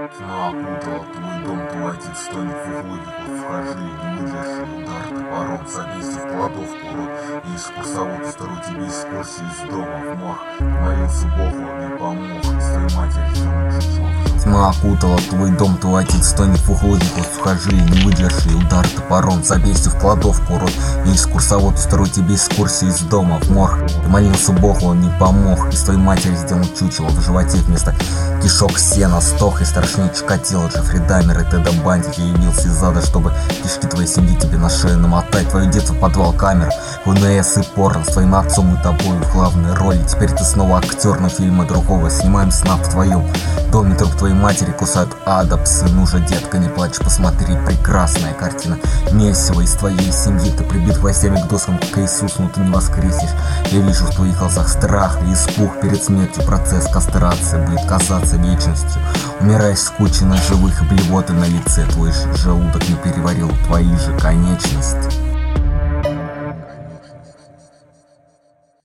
Тьма окутала твой дом, твой отец стонет в углу, вхожи, не выдержи удар топором, забейся в кладовку, рот, и из курсовод второй тебе экскурсии из дома в морг. Молился Богу, не помог, с твоей матерью жил. Тьма окутала твой дом, твой отец стонет в углу, вхожи, не выдержи удар топором, забейся в кладовку, рот, и из курсовод второй тебе экскурсии из дома в морг. Ты молился Богу, он не помог, из твоей матери сделал чучело в животе вместо кишок сена, стох и страшнее Чикатило, Джеффри Даммер и Теда Банди. Я явился из ада, чтобы кишки твоей семьи тебе на шею намотать, твое детство в подвал камер, ВНС и порно, с твоим отцом и тобой в главной роли. Теперь ты снова актер, но фильма другого снимаем сна в твоем доме, труп твоей матери кусают ада псы. Ну же, детка, не плачь, посмотри, прекрасная картина месиво из твоей семьи. Ты прибит гвоздями к доскам, как Иисус, но ты не воскреснешь. Я вижу в твоих глазах страх и испуг перед смертью. Процесс кастрации будет казаться вечностью. Умираешь скучно живых и блевоты на лице. Твой желудок не переварил твои же конечности.